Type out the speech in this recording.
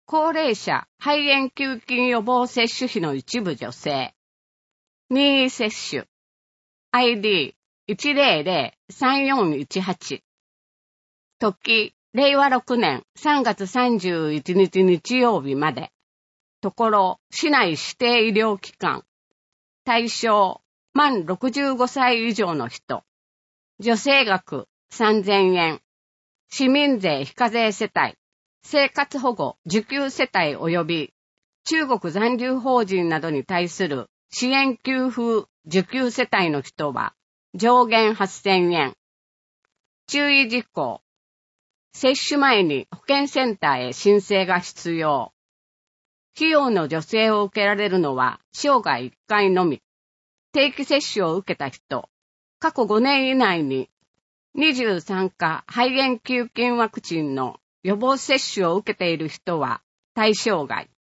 高齢者肺炎球菌予防接種費の一部助成。任意接種。ID1003418。時、令和6年3月31日日曜日まで。ところ、市内指定医療機関。対象、満65歳以上の人。助成額3000円。市民税非課税世帯。生活保護受給世帯及び中国残留邦人などに対する支援給付受給世帯の人は上限8000円。注意事項。接種前に保健センターへ申請が必要。費用の助成を受けられるのは生涯1回のみ。定期接種を受けた人、過去5年以内に23価肺炎球菌ワクチンの予防接種を受けている人は対象外。